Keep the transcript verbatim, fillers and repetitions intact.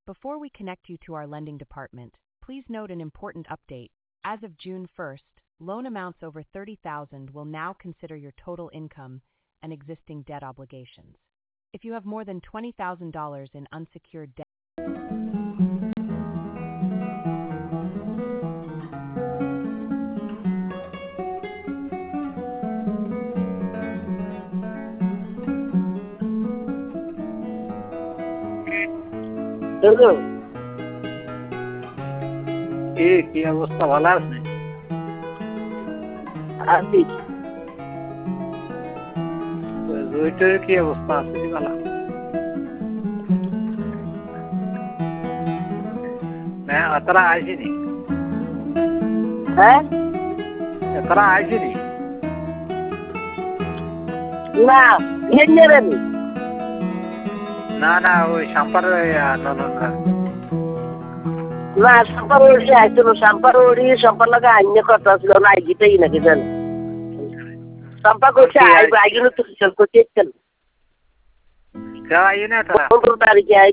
Before we connect you to our lending department, please note an important update. As of June first, loan amounts over thirty thousand dollars will now consider your total income and existing debt obligations. If you have more than twenty thousand dollars in unsecured debt, hello, কি কি অবস্থা, ভালো আছে? আছি। ওইটার কি অবস্থা আছে? ভালো না? তারা আইসিনি? হ্যাঁ, তারা আইসিনি? না ইয়ে নেবেন না না, ওই সাম্পার না, সম্পার ওড়ি আইছিল, সম্পার ওড়ি সম্পার লাগে আইনে কথা ছিল না, আইগিতেই নাকি জান সম্পা করছে আইব আইগুলো তো কিছু করতে আই না তারা পনেরো তারিখে